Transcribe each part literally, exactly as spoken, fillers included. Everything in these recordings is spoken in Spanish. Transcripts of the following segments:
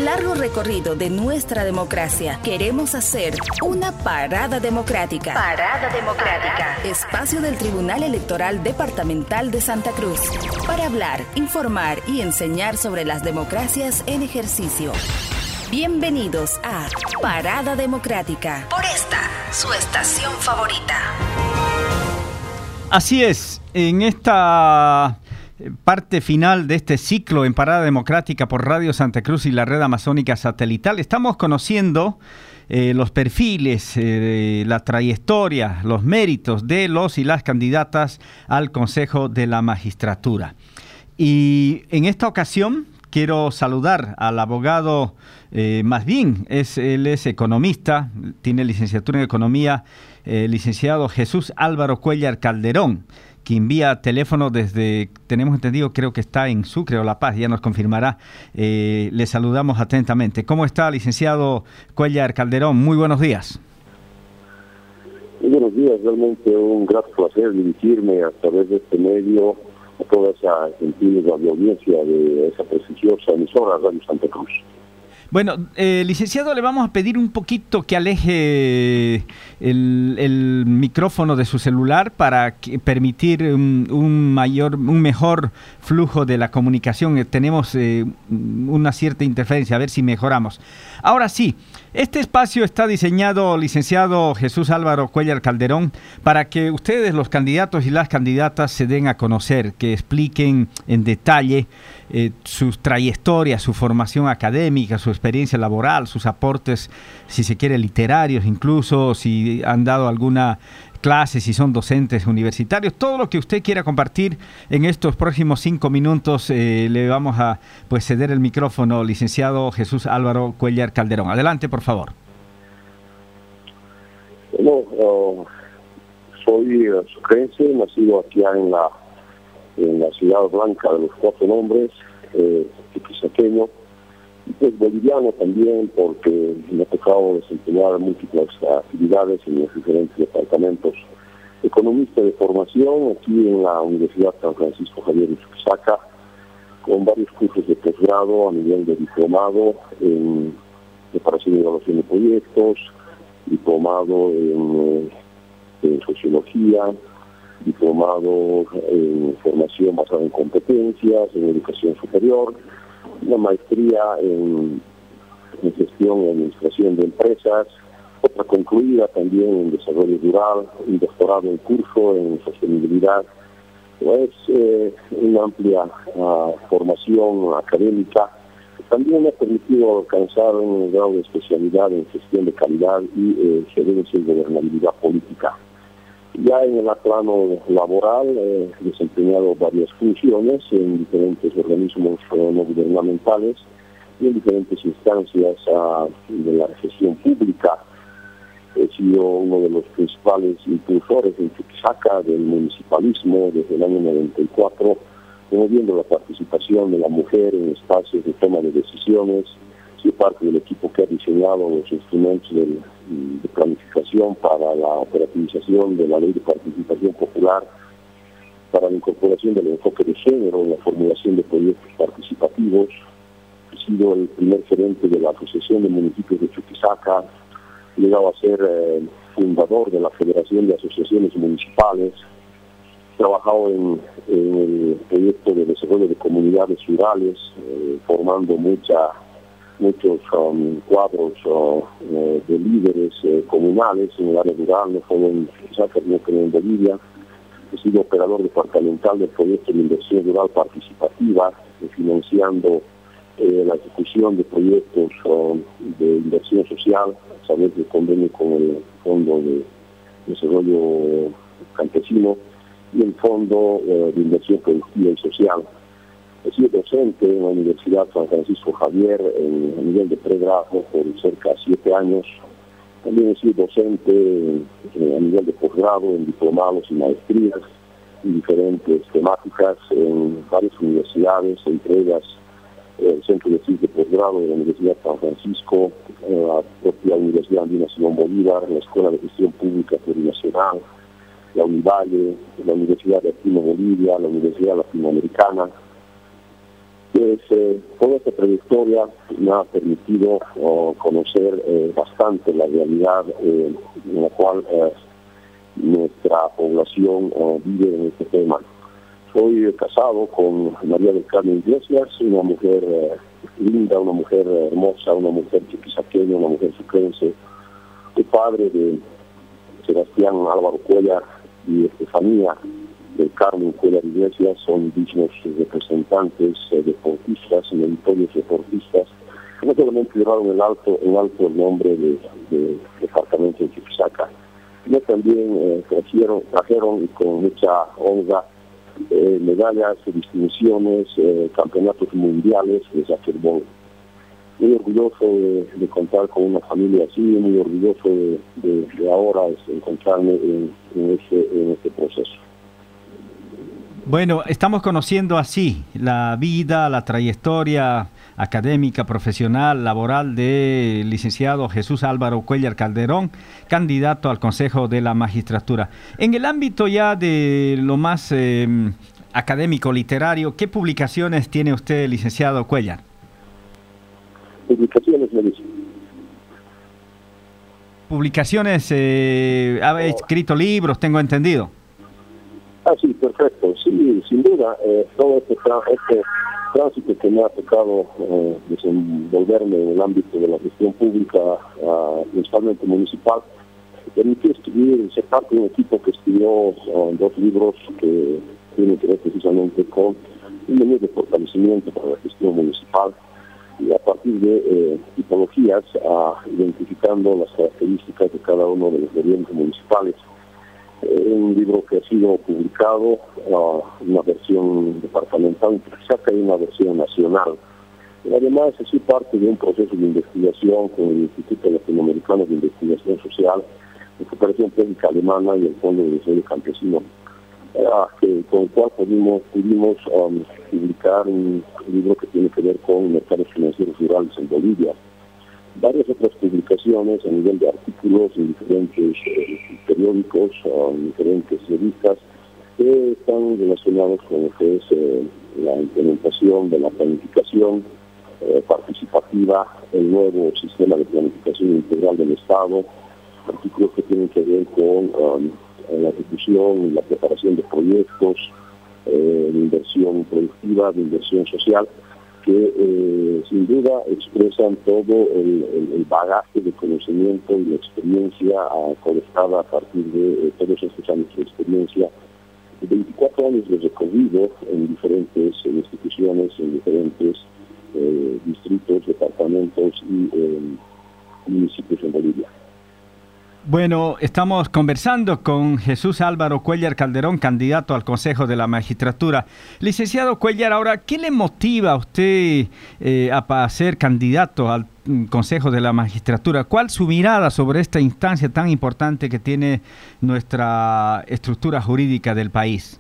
largo recorrido de nuestra democracia, queremos hacer una parada democrática. Parada democrática. Espacio del Tribunal Electoral Departamental de Santa Cruz. Para hablar, informar y enseñar sobre las democracias en ejercicio. Bienvenidos a Parada Democrática. Por esta, su estación favorita. Así es, en esta parte final de este ciclo en Parada Democrática por Radio Santa Cruz y la Red Amazónica Satelital, estamos conociendo eh, los perfiles, eh, la trayectoria, los méritos de los y las candidatas al Consejo de la Magistratura. Y en esta ocasión quiero saludar al abogado, eh, más bien, es, él es economista, tiene licenciatura en Economía, eh, licenciado Jesús Álvaro Cuéllar Calderón, quien vía teléfono desde, tenemos entendido, creo que está en Sucre o La Paz, ya nos confirmará. Eh, le saludamos atentamente. ¿Cómo está, licenciado Cuéllar Calderón? Muy buenos días. Muy buenos días, realmente un grato placer dirigirme a través de este medio a toda esa gentil audiencia de esa prestigiosa emisora Radio Santa Cruz. Bueno, eh, licenciado, le vamos a pedir un poquito que aleje el, el micrófono de su celular para que, permitir un, un mayor, un mejor flujo de la comunicación. Tenemos eh, una cierta interferencia, a ver si mejoramos. Ahora sí, este espacio está diseñado, licenciado Jesús Álvaro Cuéllar Calderón, para que ustedes, los candidatos y las candidatas, se den a conocer, que expliquen en detalle eh, sus trayectorias, su formación académica, su experiencia laboral, sus aportes, si se quiere, literarios, incluso si han dado alguna clase, si son docentes universitarios, todo lo que usted quiera compartir en estos próximos cinco minutos. Eh, le vamos a pues ceder el micrófono, licenciado Jesús Álvaro Cuéllar Calderón. Adelante, por favor. Bueno, uh, soy uh, sucrense, nacido aquí en la en la ciudad blanca de los cuatro nombres, eh, tiquisaqueño, y pues boliviano también, porque me ha tocado desempeñar múltiples actividades en los diferentes departamentos. Economista de formación aquí en la Universidad San Francisco Javier de Chuquisaca, con varios cursos de posgrado a nivel de diplomado en preparación y evaluación de proyectos, diplomado en, en sociología, diplomado en formación basada en competencias, en educación superior, una maestría en, en gestión y administración de empresas, otra concluida también en desarrollo rural, un doctorado en curso en sostenibilidad. Es eh, una amplia uh, formación académica que también me ha permitido alcanzar un grado de especialidad en gestión de calidad y eh, gerencia y gobernabilidad política. Ya en el plano laboral he desempeñado varias funciones en diferentes organismos uh, no gubernamentales y en diferentes instancias uh, de la gestión pública. He sido uno de los principales impulsores en Chuquisaca del municipalismo desde el año noventa y cuatro, promoviendo la participación de la mujer en espacios de toma de decisiones. Soy parte del equipo que ha diseñado los instrumentos de, de planificación para la operativización de la Ley de Participación Popular, para la incorporación del enfoque de género en la formulación de proyectos participativos. He sido el primer gerente de la Asociación de Municipios de Chuquisaca, he llegado a ser eh, fundador de la Federación de Asociaciones Municipales, he trabajado en, en el proyecto de desarrollo de comunidades rurales, eh, formando mucha muchos um, cuadros uh, uh, de líderes uh, comunales en el área rural, no solo en Chuquisaca, sino que en Bolivia. He sido operador departamental del proyecto de inversión rural participativa, eh, financiando eh, la ejecución de proyectos uh, de inversión social a través del convenio con el Fondo de Desarrollo Campesino y el Fondo uh, de Inversión Productiva y Social. He sido docente en la Universidad San Francisco Javier en, a nivel de pregrado por cerca de siete años. También he sido docente en, en, a nivel de posgrado en diplomados y maestrías en diferentes temáticas en varias universidades, entre ellas el Centro de Estudios de Posgrado de la Universidad San Francisco, la propia Universidad Andina Simón Bolívar, la Escuela de Gestión Pública Plurinacional, la Univalle, la Universidad de Aquino Bolivia, la Universidad Latinoamericana. Pues eh, toda esta trayectoria me ha permitido oh, conocer eh, bastante la realidad eh, en la cual eh, nuestra población oh, vive en este tema. Soy eh, casado con María del Carmen Iglesias, una mujer eh, linda, una mujer hermosa, una mujer chiquisaqueña, una mujer sucrense. Soy padre de Sebastián Álvaro Cuellar y Estefanía del Carmen Cuellar Iglesias, son dignos representantes, eh, deportistas, meritorios deportistas, que no solamente llevaron el alto, en alto el nombre del de departamento de Chuquisaca, sino también eh, trajeron, trajeron y con mucha honra eh, medallas, distinciones, eh, campeonatos mundiales de básquetbol. Muy orgulloso de, de contar con una familia así, muy orgulloso de, de, de ahora es, encontrarme en, en, este, en este proceso. Bueno, estamos conociendo así la vida, la trayectoria académica, profesional, laboral del licenciado Jesús Álvaro Cuellar Calderón, candidato al Consejo de la Magistratura. En el ámbito ya de lo más eh, académico, literario, ¿qué publicaciones tiene usted, licenciado Cuellar? Publicaciones, me dice. Publicaciones, eh, ha escrito libros, tengo entendido. Ah, sí, perfecto. Sí, sin duda, eh, todo este, este tránsito que me ha tocado eh, desenvolverme en el ámbito de la gestión pública, uh, principalmente municipal, me permitió escribir, ser parte de un equipo que escribió uh, dos libros que tienen que ver precisamente con un medio de fortalecimiento para la gestión municipal, y a partir de eh, tipologías, uh, identificando las características de cada uno de los gobiernos municipales. Eh, un libro que ha sido publicado, uh, una versión departamental, quizá hay una versión nacional. Y además, es parte de un proceso de investigación con el Instituto Latinoamericano de Investigación Social, la Cooperación Técnica Alemana y el Fondo de Desarrollo Campesino, uh, que, con el cual pudimos, pudimos um, publicar un libro que tiene que ver con mercados financieros rurales en Bolivia. Varias otras publicaciones a nivel de artículos en diferentes eh, periódicos o en diferentes revistas que están relacionados con lo que es eh, la implementación de la planificación eh, participativa, el nuevo sistema de planificación integral del Estado, artículos que tienen que ver con um, la ejecución y la preparación de proyectos eh, de inversión productiva, de inversión social, que eh, sin duda expresan todo el, el, el bagaje de conocimiento y la experiencia uh, colectada a partir de eh, todos estos años de experiencia, veinticuatro años de recorrido en diferentes en instituciones, en diferentes eh, distritos, departamentos y eh, municipios en Bolivia. Bueno, estamos conversando con Jesús Álvaro Cuellar Calderón, candidato al Consejo de la Magistratura. Licenciado Cuellar, ahora, ¿qué le motiva a usted eh, a, a ser candidato al Consejo de la Magistratura? ¿Cuál su mirada sobre esta instancia tan importante que tiene nuestra estructura jurídica del país?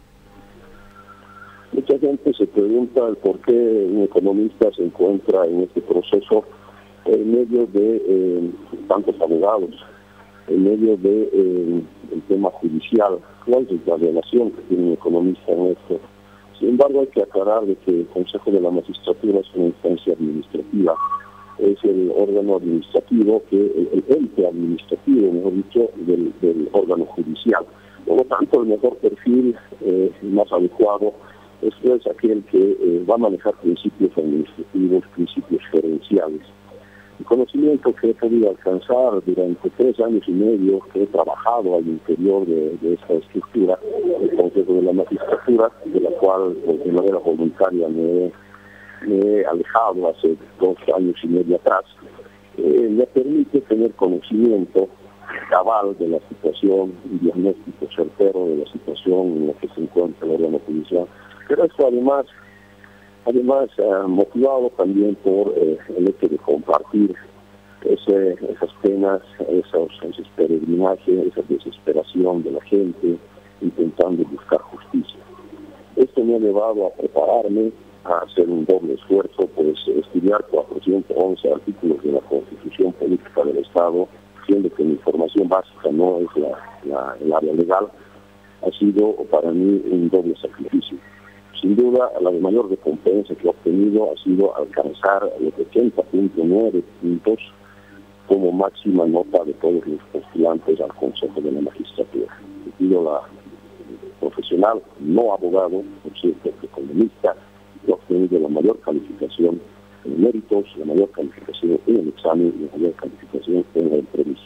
Mucha gente se pregunta el por qué un economista se encuentra en este proceso en medio de eh, tantos abogados, en medio de eh, el tema judicial. ¿Cuál es la relación que tiene un economista en esto? Sin embargo, hay que aclarar de que el Consejo de la Magistratura es una instancia administrativa, es el órgano administrativo, que el, el ente administrativo, mejor dicho, del, del órgano judicial. Por lo tanto, el mejor perfil eh, más adecuado es pues, aquel que eh, va a manejar principios administrativos, principios gerenciales. El conocimiento que he podido alcanzar durante tres años y medio que he trabajado al interior de, de esta estructura, el Consejo de la Magistratura, de la cual pues, de manera voluntaria me he, me he alejado hace dos años y medio atrás, eh, me permite tener conocimiento cabal de la situación, un diagnóstico certero de la situación en la que se encuentra el órgano judicial, pero esto además Además, eh, motivado también por eh, el hecho de compartir ese, esas penas, esos, esos peregrinajes, esa desesperación de la gente, intentando buscar justicia. Esto me ha llevado a prepararme, a hacer un doble esfuerzo, pues estudiar cuatrocientos once artículos de la Constitución Política del Estado, siendo que mi formación básica no es la, la, el área legal, ha sido para mí un doble sacrificio. Sin duda, la mayor recompensa que he obtenido ha sido alcanzar los ochenta punto nueve puntos como máxima nota de todos los postulantes al Consejo de la Magistratura. He sido la profesional, no abogado, por cierto, economista, he obtenido la mayor calificación en méritos, la mayor calificación en el examen y la mayor calificación en la entrevista.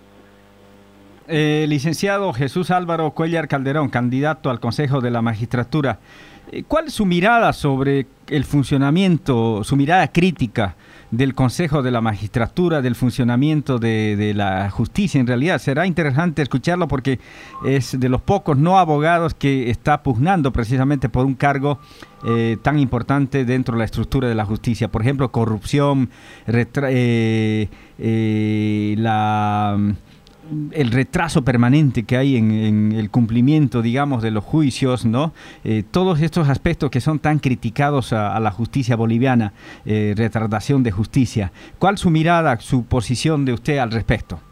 Eh, licenciado Jesús Álvaro Cuéllar Calderón, candidato al Consejo de la Magistratura, eh, ¿cuál es su mirada sobre el funcionamiento, su mirada crítica del Consejo de la Magistratura, del funcionamiento de, de la justicia? En realidad será interesante escucharlo porque es de los pocos no abogados que está pugnando precisamente por un cargo eh, tan importante dentro de la estructura de la justicia. Por ejemplo, corrupción, retra- eh, eh, la... el retraso permanente que hay en, en el cumplimiento, digamos, de los juicios, ¿no? Eh, todos estos aspectos que son tan criticados a, a la justicia boliviana, eh, retardación de justicia. ¿Cuál su mirada, su posición de usted al respecto?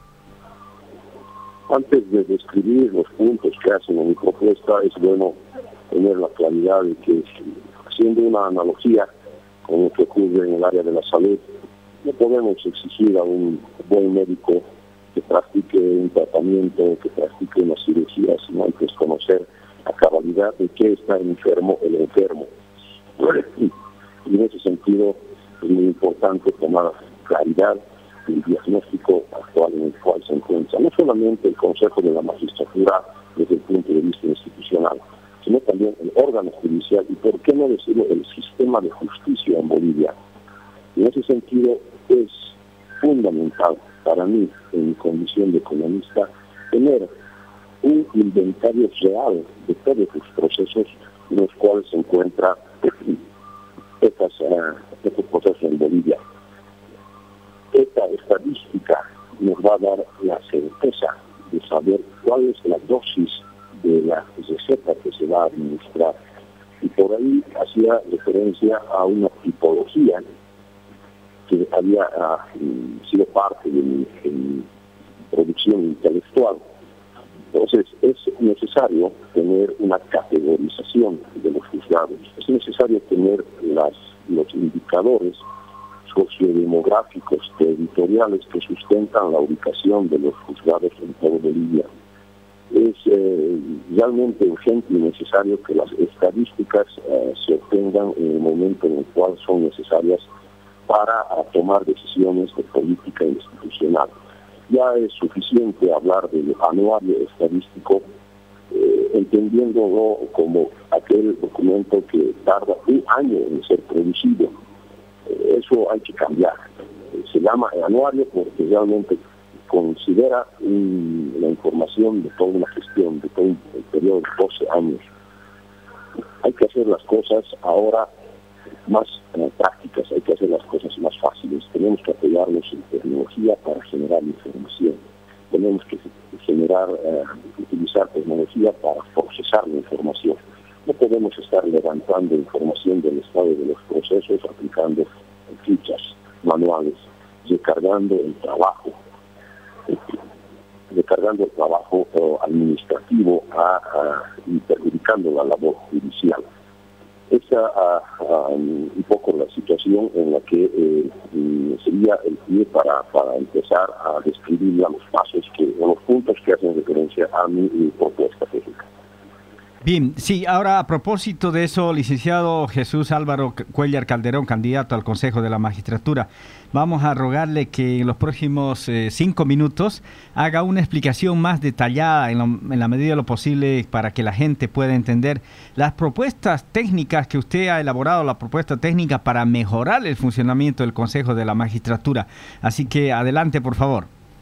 Antes de describir los puntos que hacen en mi propuesta, es bueno tener la claridad de que, haciendo una analogía con lo que ocurre en el área de la salud, no podemos exigir a un buen médico que practique un tratamiento, que practique una cirugía, sino antes conocer a cabalidad de qué está enfermo el enfermo. Y en ese sentido es muy importante tomar claridad del diagnóstico actual en el cual se encuentra, no solamente el Consejo de la Magistratura desde el punto de vista institucional, sino también el órgano judicial y, por qué no decirlo, el sistema de justicia en Bolivia. En ese sentido es fundamental para mí, en mi condición de economista, tener un inventario real de todos los procesos en los cuales se encuentra estas, uh, estos procesos en Bolivia. Esta estadística nos va a dar la certeza de saber cuál es la dosis de la receta que se va a administrar. Y por ahí hacía referencia a una tipología que había uh, sido parte de mi, de mi producción intelectual. Entonces, es necesario tener una categorización de los juzgados. Es necesario tener las, los indicadores sociodemográficos territoriales que sustentan la ubicación de los juzgados en todo Bolivia. Es eh, realmente urgente y necesario que las estadísticas eh, se obtengan en el momento en el cual son necesarias para tomar decisiones de política institucional. Ya es suficiente hablar del anuario estadístico, eh, entendiéndolo como aquel documento que tarda un año en ser producido. Eh, eso hay que cambiar. Eh, se llama anuario porque realmente considera un, la información de toda una gestión, de todo un periodo de doce años. Hay que hacer las cosas ahora más eh, prácticas, hay que hacer las cosas más fáciles. Tenemos que apoyarnos en tecnología para generar información. Tenemos que generar, eh, utilizar tecnología para procesar la información. No podemos estar levantando información del estado de los procesos, aplicando fichas manuales, recargando el trabajo, recargando el trabajo eh, administrativo a, a, y perjudicando la labor judicial. Esa uh, uh, un poco la situación en la que eh, sería el pie para, para empezar a describir ya los pasos, que, los puntos que hacen referencia a mi, mi propuesta técnica. Bien, sí, ahora a propósito de eso, licenciado Jesús Álvaro Cuéllar Calderón, candidato al Consejo de la Magistratura, vamos a rogarle que en los próximos eh, cinco minutos haga una explicación más detallada en, lo, en la medida de lo posible para que la gente pueda entender las propuestas técnicas que usted ha elaborado, la propuesta técnica para mejorar el funcionamiento del Consejo de la Magistratura. Así que adelante, por favor.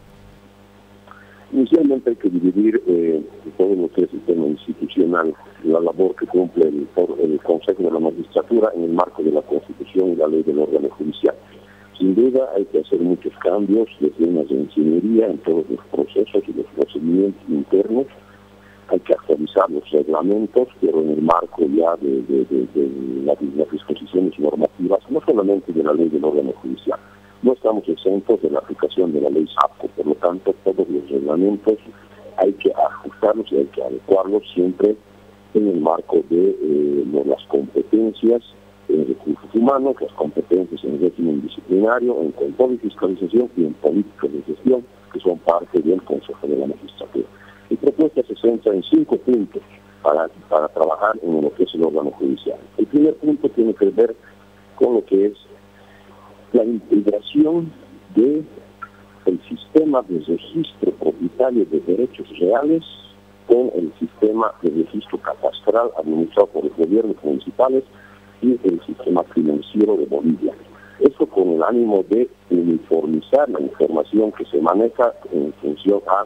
Inicialmente hay que dividir eh, todo lo que es el tema institucional, la labor que cumple el, el Consejo de la Magistratura en el marco de la Constitución y la ley del órgano judicial. Sin duda hay que hacer muchos cambios desde una ingeniería en todos los procesos y los procedimientos internos. Hay que actualizar los reglamentos, pero en el marco ya de, de, de, de las, las disposiciones normativas, no solamente de la ley del órgano judicial. No estamos exentos de la aplicación de la ley SAPCO, por lo tanto todos los reglamentos hay que ajustarlos y hay que adecuarlos siempre en el marco de eh, las competencias en recursos humanos, las competencias en régimen disciplinario, en control y fiscalización y en políticas de gestión, que son parte del Consejo de la Magistratura. Mi propuesta se centra en cinco puntos para, para trabajar en lo que es el órgano judicial. El primer punto tiene que ver con lo que es la integración de el sistema de registro propietario de derechos reales con el sistema de registro catastral administrado por los gobiernos municipales y el sistema financiero de Bolivia. Eso con el ánimo de uniformizar la información que se maneja en función a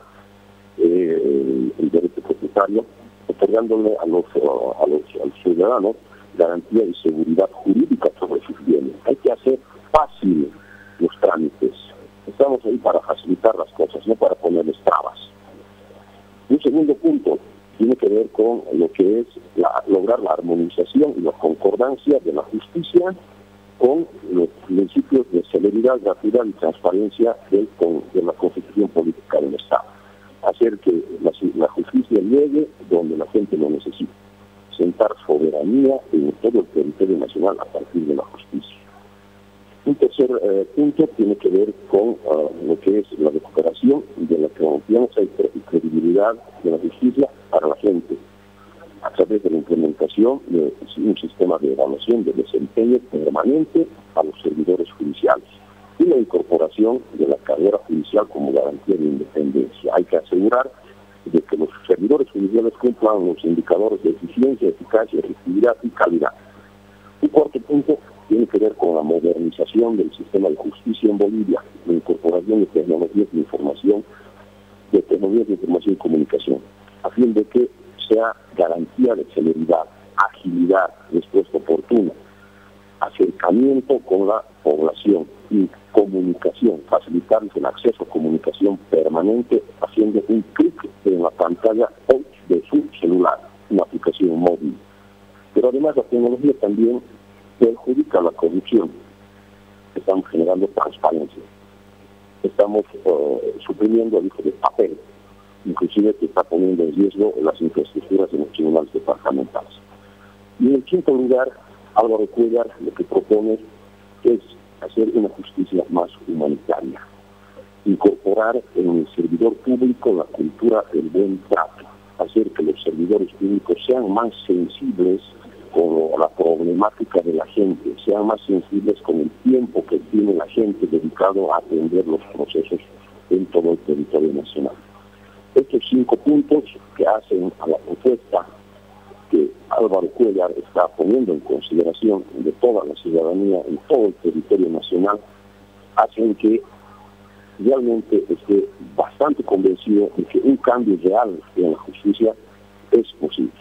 eh, el derecho propietario, otorgándole a los, a los, a los ciudadanos garantía y seguridad jurídica sobre sus bienes. Hay que hacer fácil los trámites. Estamos ahí para facilitar las cosas, no para ponerles trabas. Un segundo punto tiene que ver con lo que es la, lograr la armonización y la concordancia de la justicia con los principios de celeridad, gratuidad y transparencia de, con, de la Constitución Política del Estado. Hacer que la, la justicia llegue donde la gente lo necesita. Sentar soberanía en todo el territorio nacional a partir de la justicia. Un tercer eh, punto tiene que ver con uh, lo que es la recuperación de la confianza y credibilidad de la justicia para la gente, a través de la implementación de un sistema de evaluación de desempeño permanente a los servidores judiciales y la incorporación de la carrera judicial como garantía de independencia. Hay que asegurar de que los servidores judiciales cumplan los indicadores de eficiencia, eficacia, efectividad y calidad. Un cuarto punto tiene que ver con la modernización del sistema de justicia en Bolivia, la incorporación de tecnologías de información, de tecnologías de información y comunicación, a fin de que sea garantía de celeridad, agilidad, respuesta oportuna, acercamiento con la población y comunicación, facilitarles el acceso a comunicación permanente haciendo un clic en la pantalla de su celular, una aplicación móvil. Pero además la tecnología también perjudica la corrupción. Estamos generando transparencia. Estamos uh, suprimiendo el uso de papel, inclusive que está poniendo en riesgo las infraestructuras de los tribunales departamentales. Y en el quinto lugar, Álvaro Cuéllar lo que propone es hacer una justicia más humanitaria, incorporar en el servidor público la cultura del buen trato, hacer que los servidores públicos sean más sensibles con la problemática de la gente, sean más sensibles con el tiempo que tiene la gente dedicado a atender los procesos en todo el territorio nacional. Estos cinco puntos que hacen a la propuesta que Álvaro Cuéllar está poniendo en consideración de toda la ciudadanía en todo el territorio nacional hacen que realmente esté bastante convencido de que un cambio real en la justicia es posible.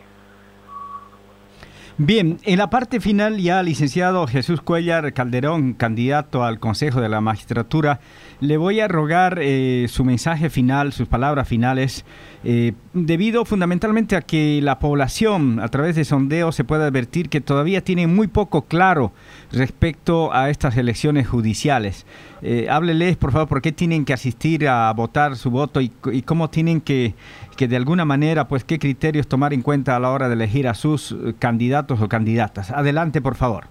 Bien, en la parte final ya, licenciado Jesús Cuéllar Calderón, candidato al Consejo de la Magistratura, le voy a rogar eh, su mensaje final, sus palabras finales, eh, debido fundamentalmente a que la población, a través de sondeos, se puede advertir que todavía tiene muy poco claro respecto a estas elecciones judiciales. Eh, hábleles, por favor, por qué tienen que asistir a votar su voto y, y cómo tienen que, que de alguna manera, pues qué criterios tomar en cuenta a la hora de elegir a sus candidatos o candidatas. Adelante, por favor.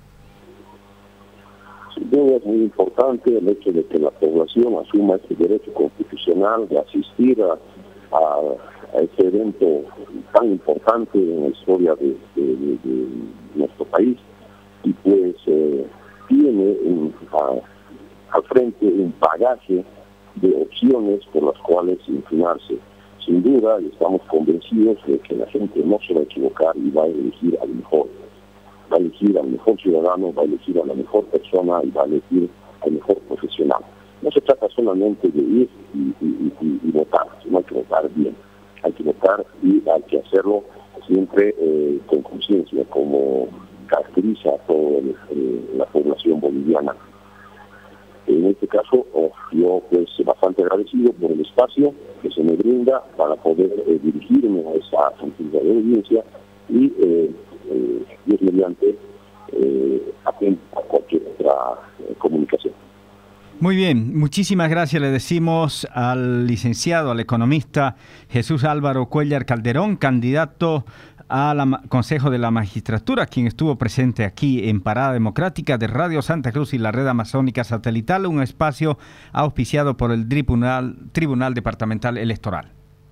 Sin duda es muy importante el hecho de que la población asuma este derecho constitucional de asistir a, a, a este evento tan importante en la historia de, de, de, de nuestro país y pues eh, tiene un, a, al frente un bagaje de opciones por las cuales inclinarse. Sin duda, estamos convencidos de que la gente no se va a equivocar y va a elegir al mejor. Va a elegir al mejor ciudadano, va a elegir a la mejor persona y va a elegir al mejor profesional. No se trata solamente de ir y, y, y, y votar, sino hay que votar bien. Hay que votar y hay que hacerlo siempre eh, con conciencia, como caracteriza a toda eh, la población boliviana. En este caso, oh, yo pues bastante agradecido por el espacio que se me brinda para poder eh, dirigirme a esa cantidad de audiencia y eh, eh, Dios mediante eh, atento a cualquier otra eh, comunicación. Muy bien, muchísimas gracias le decimos al licenciado, al economista Jesús Álvaro Cuéllar Calderón, candidato al Consejo de la Magistratura, quien estuvo presente aquí en Parada Democrática de Radio Santa Cruz y la Red Amazónica Satelital, un espacio auspiciado por el Tribunal, Tribunal Departamental Electoral.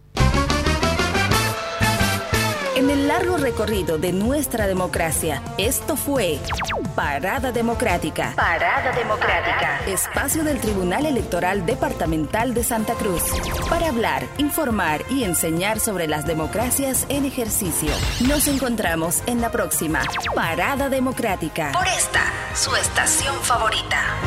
En el largo recorrido de nuestra democracia, esto fue Parada Democrática. Parada Democrática. Espacio del Tribunal Electoral Departamental de Santa Cruz. Para hablar, informar y enseñar sobre las democracias en ejercicio. Nos encontramos en la próxima Parada Democrática. Por esta, su estación favorita.